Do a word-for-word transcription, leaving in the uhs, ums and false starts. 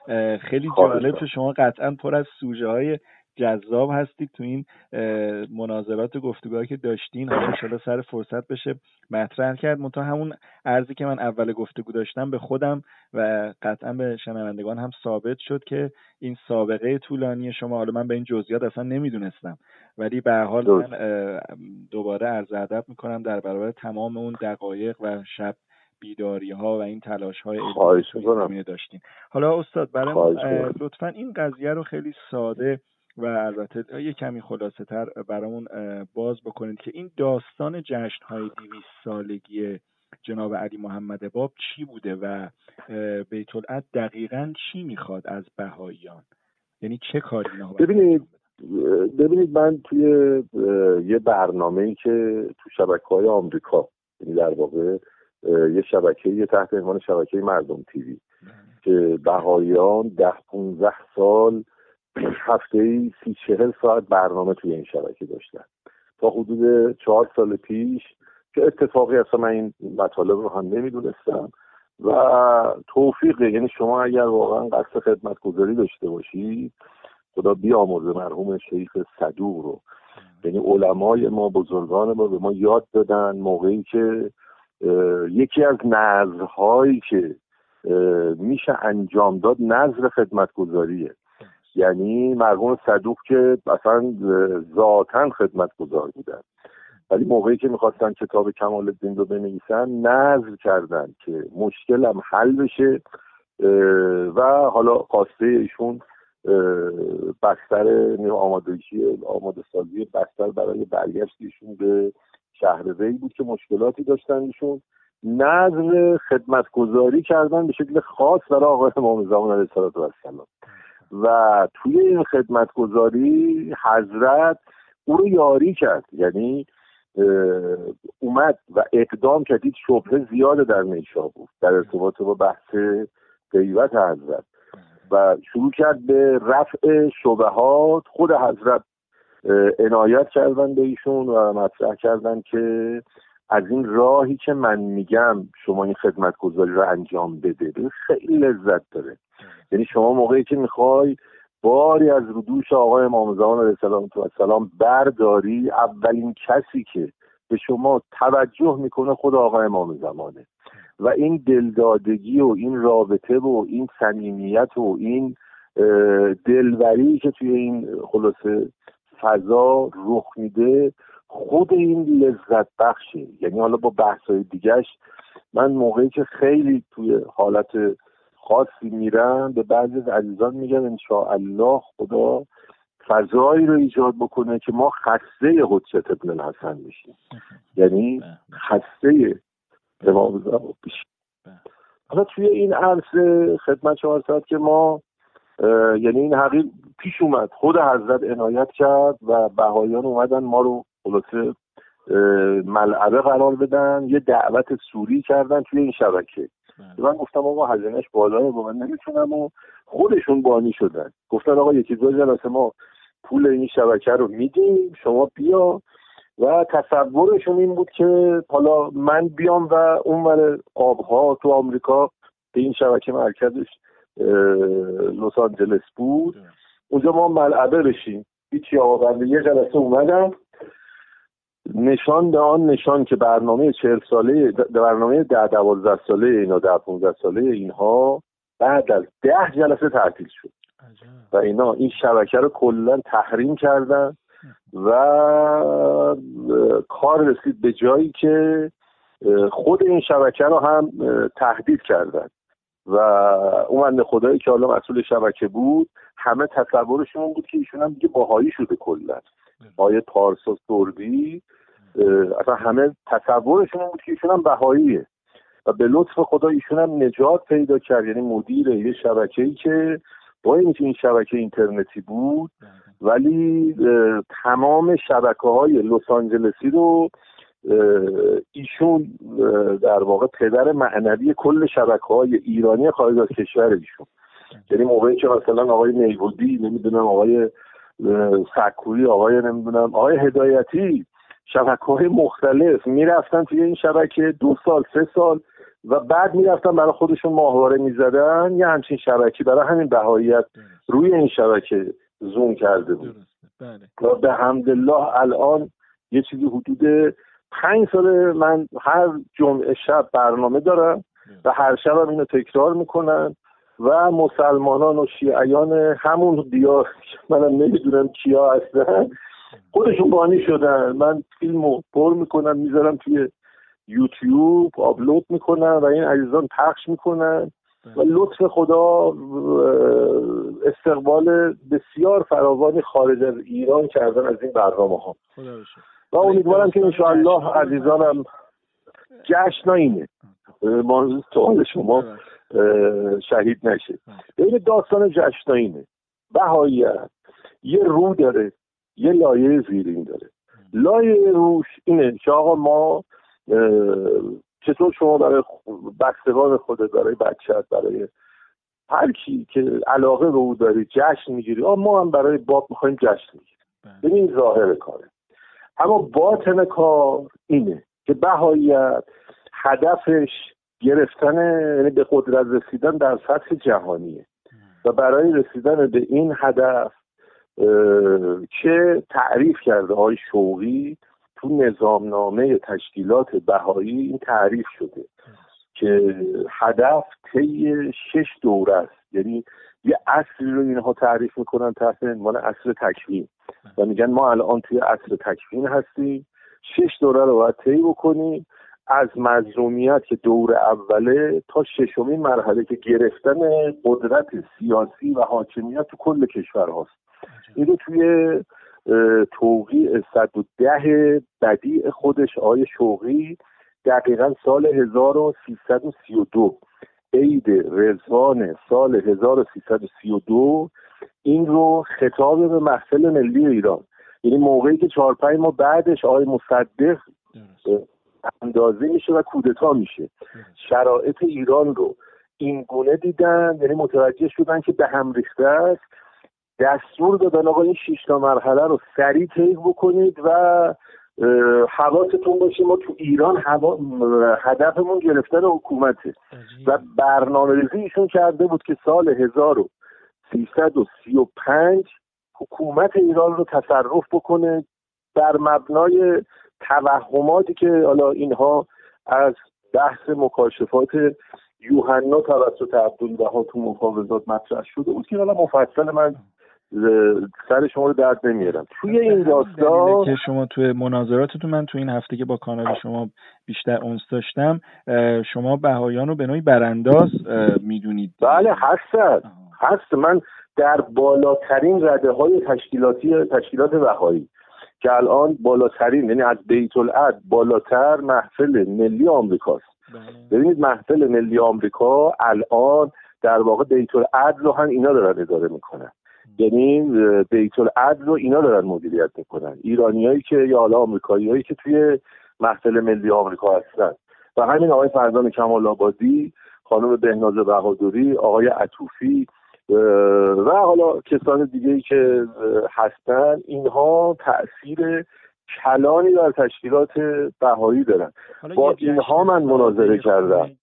خیلی جالب شد. شما قطعا پر از سوژه های جذاب هستید تو این مناظرات و گفتگوهایی که داشتین. حالا ان شاءالله سر فرصت بشه مطرح کرد. منتها همون عرضی که من اول گفتگو داشتم به خودم و قطعا به شنوندگان هم ثابت شد که این سابقه طولانی شما، حالا من به این جزئیات اصلا نمیدونستم، ولی به هر حال من دوباره عرض ادب میکنم در برابر تمام اون دقایق و شب بیداری ها و این تلاش های علمی که زمینه داشتین. حالا استاد برای لطفاً این قضیه رو خیلی ساده و البته یه کمی خلاصه تر برامون باز بکنید که این داستان جشن‌های دویست سالگی جناب علی محمد باب چی بوده و بیت العدل دقیقاً چی میخواد از بهائیان، یعنی چه کاری اینا؟ ببینید ببینید من توی یه برنامه‌ای که تو شبکه‌های آمریکا، یعنی در واقع یه شبکه‌ای تحت عنوان شبکه مردم تیوی که بهائیان ده پونزده سال هفته‌ای سی چهل ساعت برنامه توی این شبکه داشتن تا حدود چهار سال پیش که اتفاقی اصلا من این مطالب رو هم نمیدونستم و توفیقه. یعنی شما اگر واقعا قصد خدمتگزاری داشته باشی، خدا بیامرزه مرحوم شیخ صدوق رو، یعنی علمای ما بزرگان ما به ما یاد دادن موقعی که یکی از نذرهایی که میشه انجام داد نذر خدمتگزاریه. یعنی مرحوم صدوق که اصلا ذاتاً خدمتگزار بودن، ولی موقعی که میخواستن کتاب کمال الدین رو بنویسن نذر کردن که مشکلم حل بشه و حالا خواسته ایشون بستر آمادگی آماده سازی بستر برای برگشت ایشون به شهر ری بود که مشکلاتی داشتن. ایشون نذر خدمتگزاری کردن به شکل خاص برای آقای امام زمان علیه السلام و توی این خدمتگزاری حضرت او رو یاری کرد. یعنی اومد و اقدام کرد. شبهه زیاده در نیشابور در ارتباط با بحث غیبت حضرت و شروع کرد به رفع شبهات. خود حضرت عنایت کردن به ایشون و مطرح کردن که از این راهی که من میگم شما این خدمتگزاری رو انجام بده خیلی لذت داره. یعنی شما موقعی که میخوای باری از رو دوش آقای امام زمان علیه السلام برداری، اولین کسی که به شما توجه میکنه خود آقای امام زمانه و این دلدادگی و این رابطه و این صمیمیت و این دلبری که توی این خلاصه فضا رخ میده خود این لذت بخشه. یعنی حالا با بحث‌های دیگهش من موقعی که خیلی توی حالت خاصی میرم به بعضی از عزیزان میگم انشاءالله خدا فضایی رو ایجاد بکنه که ما خسته حجت ابن الحسن میشیم، یعنی خسته امام زمان بشیم. حالا توی این عرصه خدمت شما هست که ما یعنی این حقیق پیش اومد، خود حضرت عنایت کرد و بهائیان اومدن ما رو خلاصه ملعبه قرار بدن، یه دعوت سوری کردن توی این شبکه. من گفتم آقا هزینه‌اش بالاه با من نمیتونم و خودشون بانی شدن. گفتن آقا یکی دو جلسه ما پول این شبکه رو میدیم شما بیا و تصورشون این بود که حالا من بیام و اونور آبها تو آمریکا به این شبکه مرکزش لس آنجلس بود اونجا ما ملعبه بشیم. هیچی آقا بنده یه جلسه اومدم نشان به آن نشان که برنامه چهل ساله برنامه ده دوازده ساله اینا ده پونزده ساله اینها بعد از ده جلسه تعطیل شد و اینا این شبکه رو کلا تحریم کردن و کار رسید به جایی که خود این شبکه رو هم تهدید کردن و اون بنده خدایی که حالا مسئول شبکه بود همه تصورشون بود که ایشون هم دیگه باهایی شده کلا. آیه پارسا سردی اصلا همه تصورشون بود که ایشون هم بهاییه و به لطف خدا ایشون هم نجات پیدا کرد. یعنی مدیر یه شبکه‌ای که با اینکه این شبکه اینترنتی بود ولی تمام شبکه‌های لس آنجلسی رو ایشون در واقع پدر معنوی کل شبکه‌های ایرانی خارج از کشور ایشون. یعنی موقعی که مثلا آقای نیودی نمیدونم آقای سکویی آقای نمیدونم آقای هدایتی شبکه‌های مختلف میرفتن توی این شبکه دو سال سه سال و بعد میرفتن برای خودشون ماهواره میزدن. یه همچین شبکه برای همین بهاییت روی این شبکه زوم کرده بود. و به حمدالله الان یه چیزی حدود پنج سال من هر جمعه شب برنامه دارم و هر شب هم اینو تکرار میکنن و مسلمانان و شیعیان همون دیار منم نمیدونم کیا هستن خودشون بانی شدن. من فیلمو پر میکنم میذارم توی یوتیوب آپلود میکنن و این عزیزان پخش میکنن و لطف خدا استقبال بسیار فراوانی خارج از ایران کردن از این برنامه ها و امیدوارم که انشاءالله عزیزانم جشن اینه موضوع سوال شما شهید نشه. ببین داستان جشن اینه بهاییت یه رو داره یه لایه زیرین داره. لایه روش اینه که آقا ما چطور شما برای بستگان خودت برای بچت برای هر کی که علاقه رو داری جشن میگیری آقا ما هم برای باب میخوایم جشن میگیریم. ببین ظاهر کاره اما باطن کار اینه که بهاییت هدفش گرفتن یعنی به قدرت رسیدن در سطح جهانیه و برای رسیدن به این هدف که تعریف کرده آقای شوقی تو نظامنامه تشکیلات بهایی این تعریف شده که هدف طی شش دوره است. یعنی یه عصری رو اینها تعریف میکنن تحت عنوان عصر تکوین و میگن ما الان توی عصر تکوین هستیم. شش دوره رو باید طی بکنیم از مظلومیت که دور اوله تا ششمین مرحله که گرفتن قدرت سیاسی و حاکمیت تو کل کشور هاست. اینو توی توقیع صد و ده بدیع خودش آقای شوقی دقیقا سال هزار و سیصد و سی و دو عید رضوان سال هزار و سیصد و سی و دو این رو خطاب به محفل ملی ایران، یعنی موقعی که چهار پنج ماه بعدش آقای مصدق اندازه میشه و کودتا میشه، شرایط ایران رو این گونه دیدن، یعنی متوجه شدن که به هم ریخته است، دستور دادن آقا این شش تا مرحله رو سریع طی بکنید و حواستون باشه ما تو ایران هوا... هدفمون گرفتن حکومته و برنامه‌ریزی ایشون کرده بود که سال هزار و سیصد و سی و پنج حکومت ایران رو تصرف بکنه بر مبنای توهماتی که حالا اینها از بحث مکاشفات یوحنا توسط عبدالبها تو مفاوضات مطرح شده بود که حالا مفصل من سر شما رو درد نمیارم. توی این داستان که شما توی مناظراتتون من توی این هفته که با کانال شما بیشتر اونس داشتم شما بهاییان رو به نوعی برانداز میدونید. بله هست هست من در بالاترین رده های تشکیلاتی تشکیلات بهایی که الان بالاترین یعنی از بیت العدل بالاتر محفل ملی آمریکاست. ببینید محفل ملی آمریکا الان در واقع بیت العدل رو هم اینا دارن اداره میکنن، یعنی بیت العدل رو اینا دارن مدیریت میکنن، ایرانیایی که یا حالا آمریکاییایی که توی محفل ملی آمریکا هستن و همین آقای فرزان کمال آبادی، خانم بهناز بهادری، آقای عطوفی و حالا کسان دیگه‌ای که هستن، اینها تأثیر کلانی در تشکیلات بهایی دارن. با اینها من مناظره کردم.